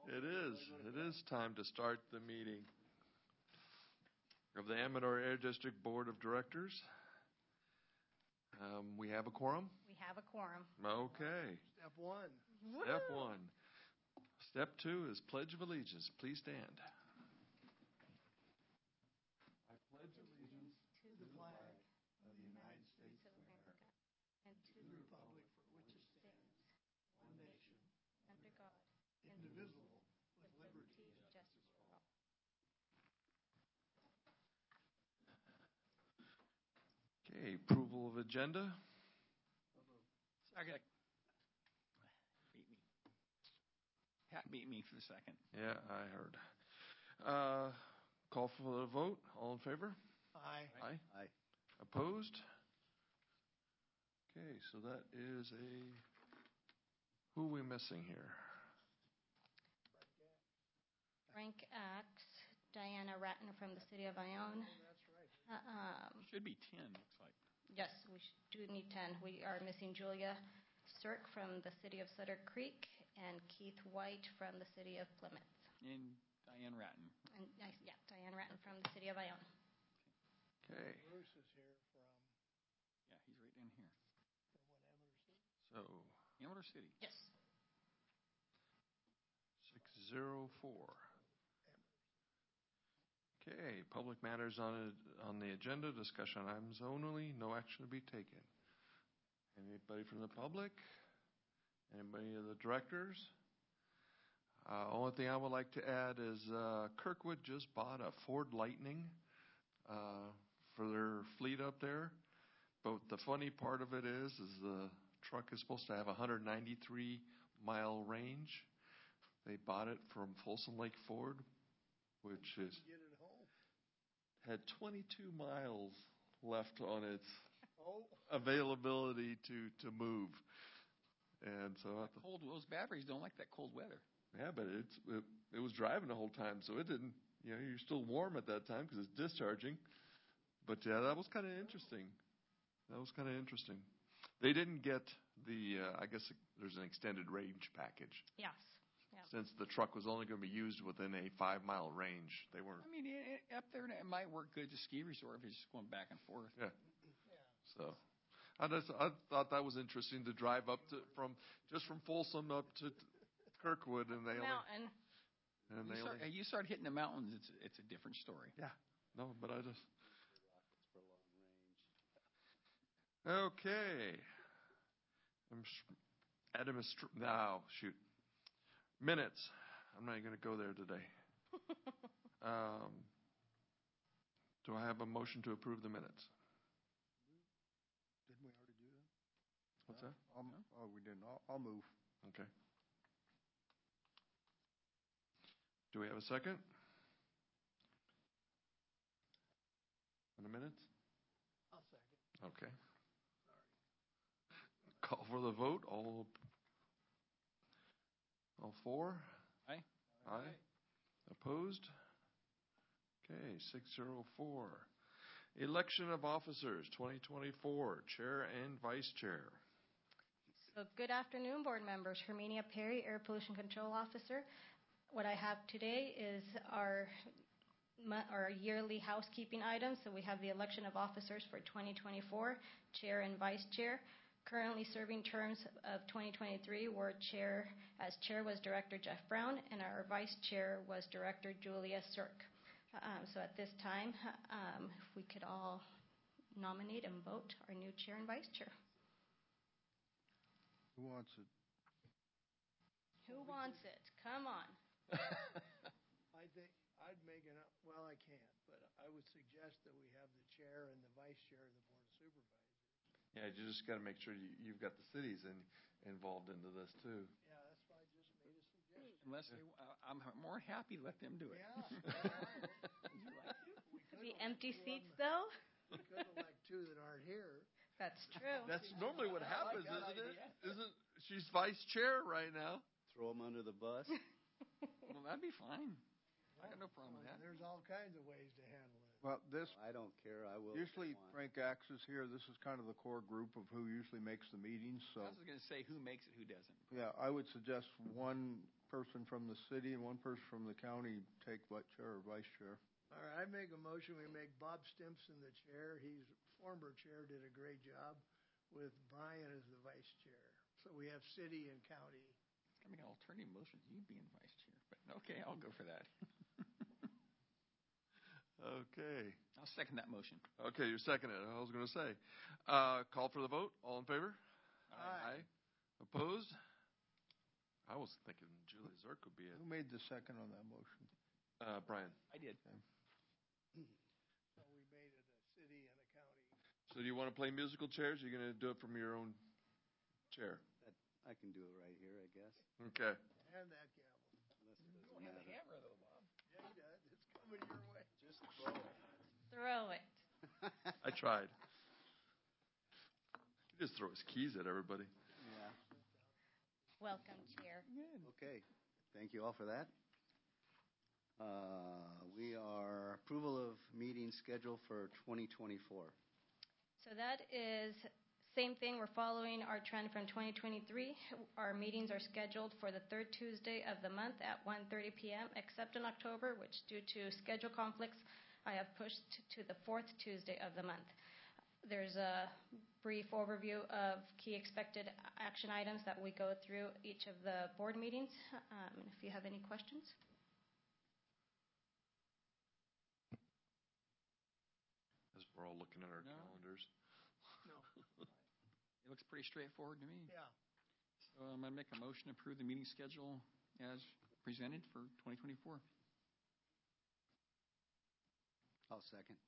It is. It is time to start the meeting of the Amador Air District Board of Directors. We have a quorum? We have a quorum. Okay. Step one. Step one. Step two is Pledge of Allegiance. Please stand. I pledge allegiance To the flag of the United States of America and to and the republic for which it stands, one nation, under God, indivisible, with with liberty liberty and and justice justice for all. Okay, approval of agenda. Second. Beat me. Pat beat me for the second. Yeah, I heard. Call for the vote. All in favor? Aye. Aye. Aye. Opposed? Okay, so that is who are we missing here? Frank Axe, Diana Ratton from the city of Ione. That's right. Should be 10, looks like. Yes, we do need 10. We are missing Julia Sirk from the city of Sutter Creek and Keith White from the city of Plymouth. And Diane Ratton. And Diane Ratton from the city of Ione. Okay, Bruce is here from Yeah, he's right down here. what, Amador City? so Amador City. Yes. 604. Okay, public matters on the agenda, discussion items only, no action to be taken. Anybody from the public? Anybody of the directors? Only thing I would like to add is Kirkwood just bought a Ford Lightning for their fleet up there. But the funny part of it is the truck is supposed to have a 193-mile range. They bought it from Folsom Lake Ford, which is Get it home. had 22 miles left on its Oh, availability to move. And so I thought, Those batteries don't like that cold weather. yeah, but it was driving the whole time, so it didn't, you're still warm at that time because it's discharging. But yeah, that was kind of interesting. They didn't get I guess there's an extended range package. Yes. Since the truck was only going to be used within a 5-mile range, they weren't. I mean, up there, it might work good to ski resort if it's just going back and forth. Yeah. So I thought that was interesting to drive up from Folsom up to Kirkwood, and they Mountain. You start hitting the mountains, it's a different story. Yeah. No, but I just. Okay. Minutes. I'm not going to go there today. Do I have a motion to approve the minutes? didn't we already do that? What's that? Oh, we didn't. I'll move. Okay. Do we have a second? On the minutes? I'll second. Okay. Call for the vote. All four? Aye. Aye. Opposed? Okay, 604. Election of officers, 2024, chair and vice chair. So good afternoon, board members. Herminia Perry, Air Pollution Control Officer. What I have today is our yearly housekeeping items. So we have the election of officers for 2024, chair and vice chair. Currently serving terms of 2023 were chair was Director Jeff Brown, and our vice chair was Director Julia Sirk. So at this time, if we could all nominate and vote our new chair and vice chair. Who wants it? Who wants it? Come on. I think I'd make well, I can't, but I would suggest that we have the chair and the vice chair of the Board of Supervisors. Yeah, you just got to make sure you've got the cities involved into this too. Yeah, that's why I just made a suggestion. Unless I'm more happy to let them do it. The empty seats, though? We could elect two that aren't here. That's true. That's normally what happens, that isn't it? idea. Isn't she's vice chair right now? Throw them under the bus. Well, that'd be fine. I got no problem with that. There's all kinds of ways to handle it. Well, I don't care. I will. usually Frank Axe is here. This is kind of the core group of who usually makes the meetings. So I was going to say who makes it, who doesn't. yeah, I would suggest one person from the city and one person from the county take what chair or vice chair. All right, I make a motion, we make Bob Stimson the chair. He's former chair, did a great job, with Brian as the vice chair. So we have city and county. It's gonna be an alternative motion, you being vice chair, but okay, I'll go for that. Okay. I'll second that motion. Okay, you're seconding it. I was going to say. Call for the vote. All in favor? Aye. Opposed? I was thinking Julie Zerk would be it. Who made the second on that motion? Brian. I did. So we made it a city and a county. So do you want to play musical chairs? Or are you going to do it from your own chair? I can do it right here, I guess. Okay. And that gavel. Unless it You doesn't don't have a matter. hammer though, Bob. Yeah, he does. It's coming your way. Just throw it. Throw it. I tried. He just throw his keys at everybody. Yeah. Welcome, Chair. Okay. Thank you all for that. We are approval of meeting schedule for 2024. So that is same thing. We're following our trend from 2023. Our meetings are scheduled for the third Tuesday of the month at 1:30 p.m., except in October, which due to schedule conflicts, I have pushed to the fourth Tuesday of the month. There's a brief overview of key expected action items that we go through each of the board meetings. If you have any questions. As we're all looking at our No. calendars. It looks pretty straightforward to me. Yeah. So I'm gonna make a motion to approve the meeting schedule as presented for 2024. I'll second.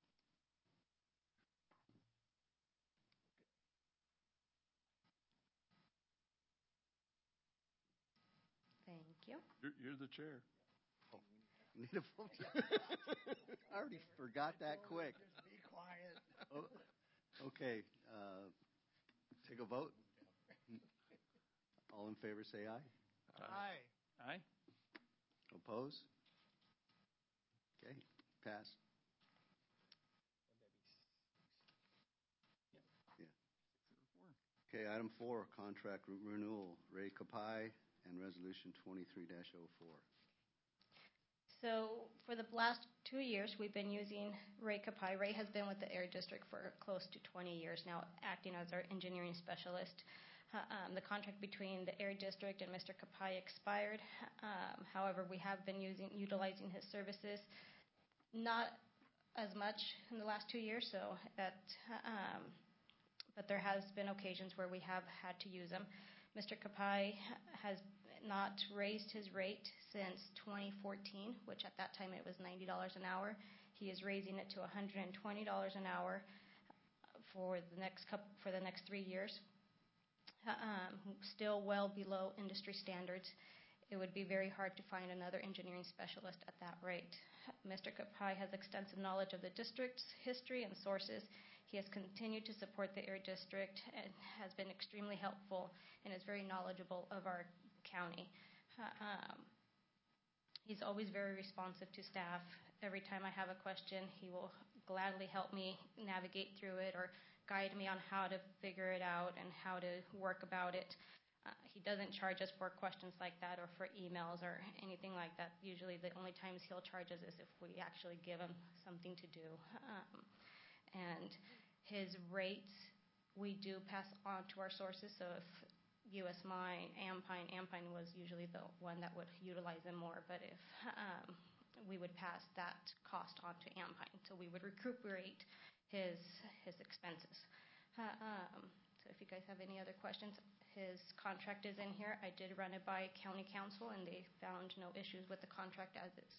Thank you. You're the chair. Need a vote? I already forgot that quick. Just be quiet. Oh, okay, take a vote. All in favor, say aye. Aye. Aye. Oppose? Okay, pass. Okay, item 4, contract renewal, Ray Kapai and Resolution 23-04. So for the last 2 years, we've been using Ray Kapai. Ray has been with the Air District for close to 20 years now, acting as our engineering specialist. The contract between the Air District and Mr. Kapai expired. However, we have been utilizing his services, not as much in the last 2 years, but there has been occasions where we have had to use him. Mr. Kapai has not raised his rate since 2014, which at that time it was $90 an hour. He is raising it to $120 an hour for the next 3 years. Still well below industry standards. It would be very hard to find another engineering specialist at that rate. Mr. Kapai has extensive knowledge of the district's history and sources. He has continued to support the Air District and has been extremely helpful and is very knowledgeable of our county. He's always very responsive to staff. Every time I have a question, he will gladly help me navigate through it or guide me on how to figure it out and how to work about it. He doesn't charge us for questions like that or for emails or anything like that. Usually the only times he'll charge us is if we actually give him something to do. And his rates, we do pass on to our sources. So if U.S. Mine, Ampine was usually the one that would utilize them more. But if we would pass that cost on to Ampine, so we would recuperate his expenses. So if you guys have any other questions, his contract is in here. I did run it by county council, and they found no issues with the contract as is.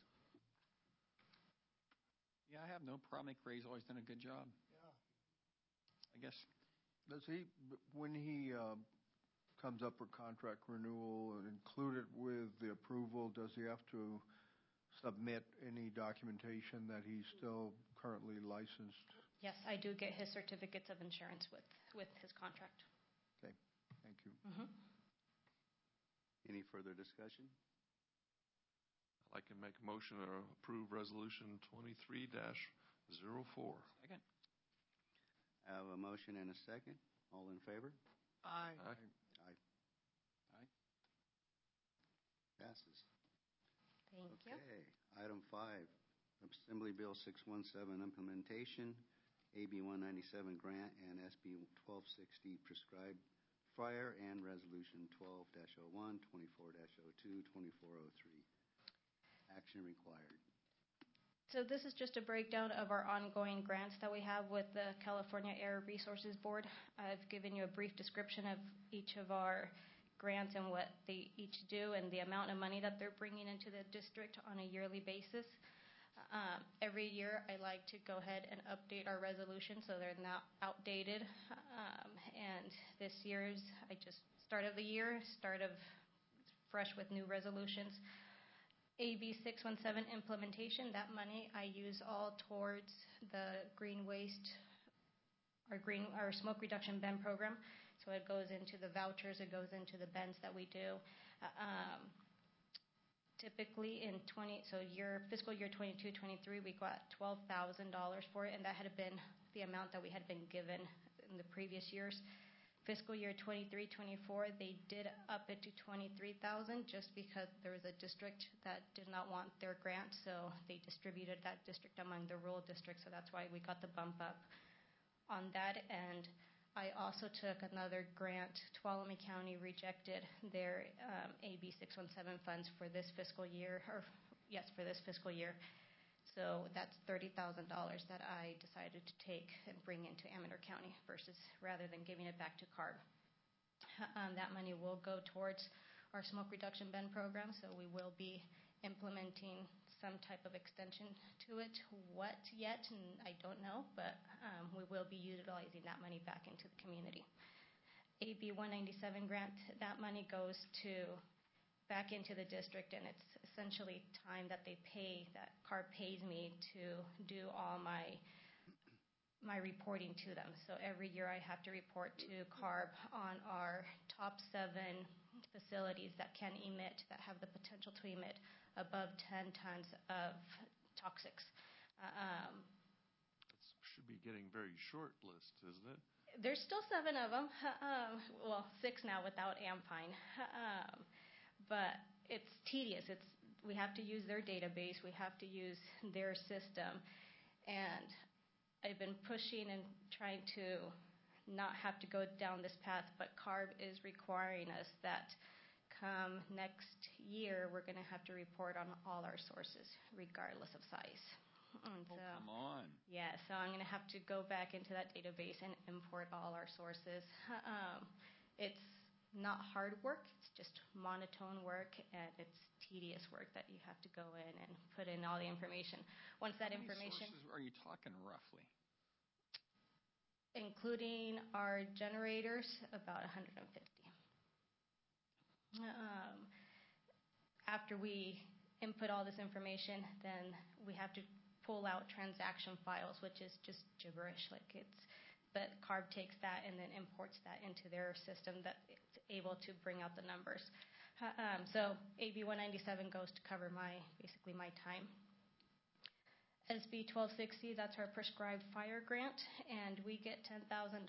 Yeah, I have no problem. Ray's always done a good job. Yeah. I guess. Does he, when he comes up for contract renewal and include it with the approval, does he have to submit any documentation that he's still currently licensed? Yes, I do get his certificates of insurance with his contract. Okay, thank you. Mm-hmm. Any further discussion? I'd like to make a motion to approve Resolution 23-04. Second. I have a motion and a second. All in favor? Aye. Aye. Aye. Aye. Passes. Thank you. Okay. Item 5, Assembly Bill 617 implementation, AB 197 grant, and SB 1260 prescribed fire, and Resolution 12-01, 24-02, 2403. Action required. So this is just a breakdown of our ongoing grants that we have with the California Air Resources Board. I've given you a brief description of each of our grants and what they each do and the amount of money that they're bringing into the district on a yearly basis. Every year, I like to go ahead and update our resolutions so they're not outdated. And this year's, start of the year, fresh with new resolutions. AB 617 implementation, that money I use all towards the green waste, our smoke reduction BEN program. So it goes into the vouchers, it goes into the BENs that we do. Typically in fiscal year 22-23, we got $12,000 for it, and that had been the amount that we had been given in the previous years. Fiscal year 23-24, they did up it to $23,000 just because there was a district that did not want their grant, so they distributed that district among the rural districts, so that's why we got the bump up on that. And I also took another grant. Tuolumne County rejected their AB 617 funds for this fiscal year, for this fiscal year. So that's $30,000 that I decided to take and bring into Amador County rather than giving it back to CARB. That money will go towards our smoke reduction BEN program, so we will be implementing some type of extension to it. What yet, and I don't know, but we will be utilizing that money back into the community. AB 197 grant, that money goes back into the district, and it's essentially time that CARB pays me to do all my reporting to them. So every year I have to report to CARB on our top 7 facilities that have the potential to emit above 10 tons of toxics. That should be getting very short list, isn't it? There's still 7 of them. 6 now without Ampine. But it's tedious. We have to use their database. We have to use their system. And I've been pushing and trying to not have to go down this path, but CARB is requiring us that come next year, we're going to have to report on all our sources, regardless of size. And so, come on. Yeah, so I'm going to have to go back into that database and import all our sources. It's not hard work. It's just monotone work, and it's tedious work that you have to go in and put in all the information. Once that How many information, sources are you talking roughly? including our generators, about 150. After we input all this information, then we have to pull out transaction files, which is just gibberish. But CARB takes that and then imports that into their system that it's able to bring out the numbers. So AB 197 goes to cover basically my time. SB 1260, that's our prescribed fire grant, and we get $10,000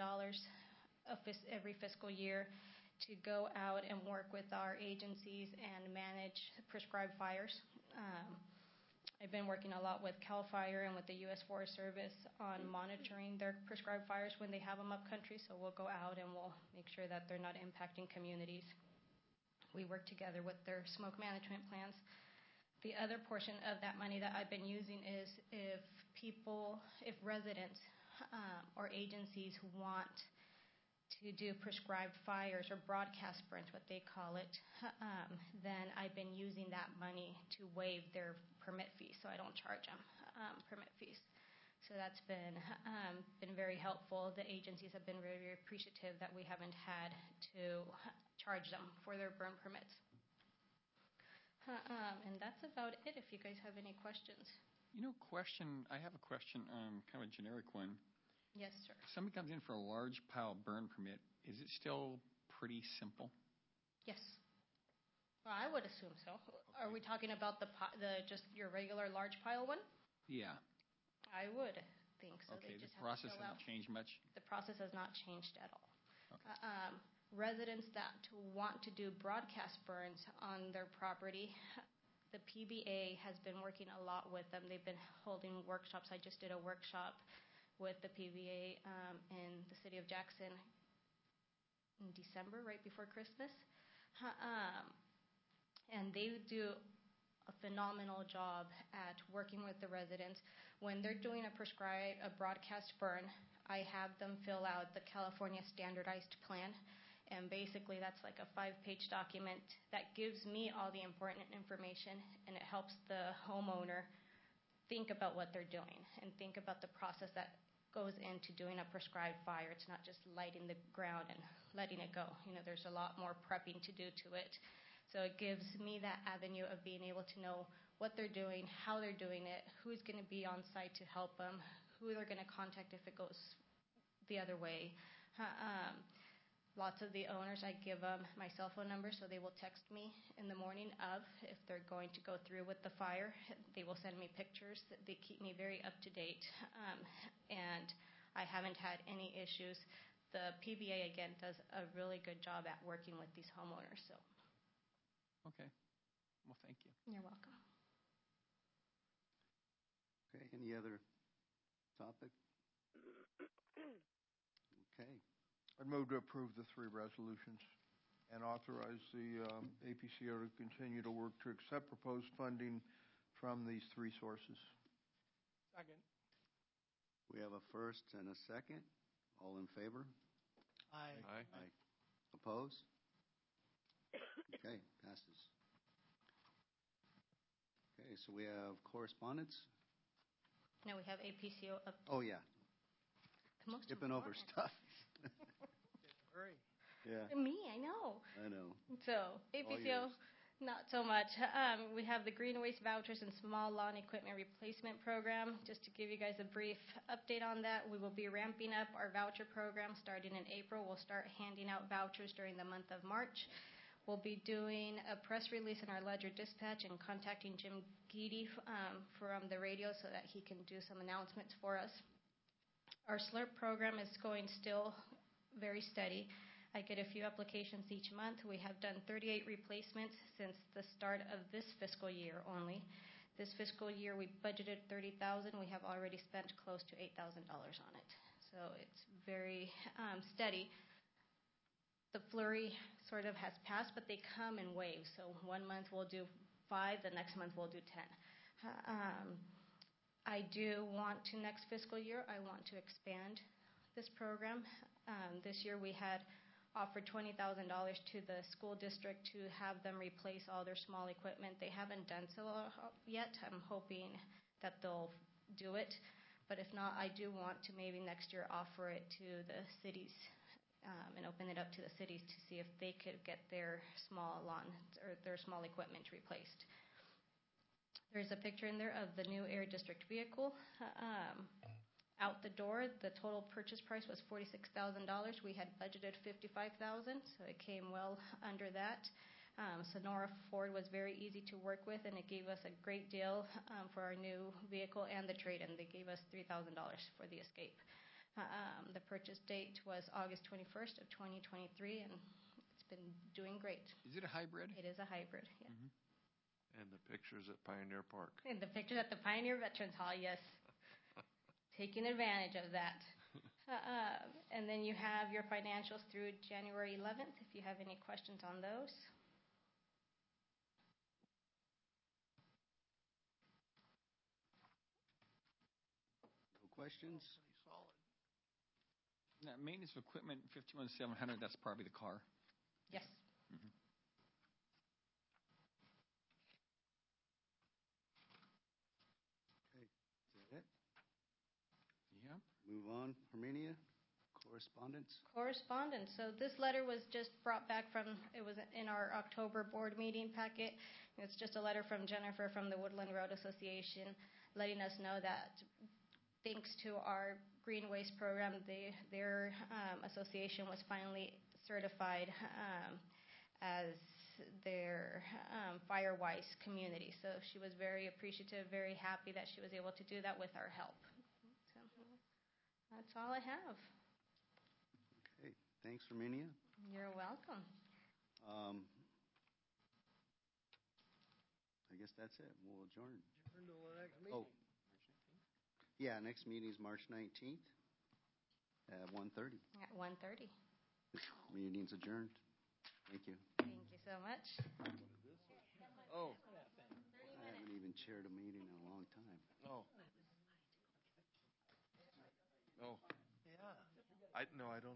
every fiscal year to go out and work with our agencies and manage prescribed fires. I've been working a lot with CAL FIRE and with the U.S. Forest Service on monitoring their prescribed fires when they have them up country, so we'll go out and we'll make sure that they're not impacting communities. We work together with their smoke management plans. The other portion of that money that I've been using is if residents or agencies want to do prescribed fires or broadcast burns, what they call it, then I've been using that money to waive their permit fees, so I don't charge them permit fees. So that's been very helpful. The agencies have been very, very appreciative that we haven't had to charge them for their burn permits. And that's about it, if you guys have any questions. I have a question, kind of a generic one. Yes, sir. If somebody comes in for a large pile burn permit, is it still pretty simple? Yes. Well, I would assume so. Okay. Are we talking about just your regular large pile one? Yeah. I would think so. Okay, They the just process have to fill hasn't out. changed much? The process has not changed at all. Okay. residents that want to do broadcast burns on their property, the PBA has been working a lot with them. They've been holding workshops. I just did a workshop with the PBA in the city of Jackson in December, right before Christmas. And they do a phenomenal job at working with the residents. When they're doing a broadcast burn, I have them fill out the California Standardized Plan. And basically, that's like a 5-page document that gives me all the important information, and it helps the homeowner think about what they're doing and think about the process that goes into doing a prescribed fire. It's not just lighting the ground and letting it go. You know, there's a lot more prepping to do to it. So it gives me that avenue of being able to know what they're doing, how they're doing it, who's going to be on site to help them, who they're going to contact if it goes the other way. Lots of the owners, I give them my cell phone number, so they will text me in the morning of if they're going to go through with the fire. They will send me pictures. They keep me very up to date, and I haven't had any issues. The PBA, again, does a really good job at working with these homeowners. So. Okay. Well, thank you. You're welcome. Okay, any other topic? Okay. I'd move to approve the 3 resolutions and authorize the APCO to continue to work to accept proposed funding from these 3 sources. Second. We have a first and a second. All in favor? Aye. Aye. Opposed? Okay, passes. Okay, so we have correspondence. Now we have APCO up. Oh, yeah. The most Skipping over important. stuff. Hurry. Yeah, Me, I know. I know. So APCO, yours. not so much. We have the green waste vouchers and small lawn equipment replacement program. Just to give you guys a brief update on that, we will be ramping up our voucher program starting in April. We'll start handing out vouchers during the month of March. We'll be doing a press release in our Ledger Dispatch and contacting Jim Geedy from the radio so that he can do some announcements for us. Our SLRP program is going still very steady. I get a few applications each month. We have done 38 replacements since the start of this fiscal year only. This fiscal year, we budgeted $30,000. We have already spent close to $8,000 on it. So it's very steady. The flurry sort of has passed, but they come in waves. So 1 month we'll do 5, the next month we'll do 10. I do want to, next fiscal year, I want to expand this program. This year we had offered $20,000 to the school district to have them replace all their small equipment. They haven't done so yet. I'm hoping that they'll do it. But if not, I do want to maybe next year offer it to the cities and open it up to the cities to see if they could get their small lawn or their small equipment replaced. There's a picture in there of the new Air District vehicle. Out the door, the total purchase price was $46,000. We had budgeted $55,000, so it came well under that. Sonora Ford was very easy to work with, and it gave us a great deal for our new vehicle and the trade-in. They gave us $3,000 for the Escape. The purchase date was August 21st of 2023, and it's been doing great. Is it a hybrid? It is a hybrid, yes. And the pictures at Pioneer Park. And the pictures at the Pioneer Veterans Hall, yes. Taking advantage of that. And then you have your financials through January 11th, if you have any questions on those. No questions? Pretty solid. That maintenance of equipment, 51,700, that's probably the car. Yes. Okay, is that it? Yeah. Move on. Herminia, correspondence? Correspondence. So this letter was just brought back from, it was in our October board meeting packet. It's just a letter from Jennifer from the Woodland Road Association letting us know that thanks to our green waste program, their association was finally certified as their Firewise community. So she was very appreciative, very happy that she was able to do that with our help. So that's all I have. Okay, thanks, Herminia. You're welcome. I guess that's it. We'll adjourn. Turn to the next meeting. Oh, yeah, next meeting is March 19th at 1:30. At 1:30. Meeting's adjourned. Thank you. Thank you so much. Oh, I haven't even chaired a meeting in a long time. no. No, Yeah. I don't.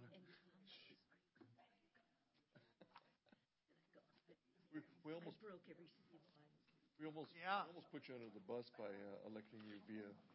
We almost, broke every single one. we almost Yeah. put you under the bus by electing you via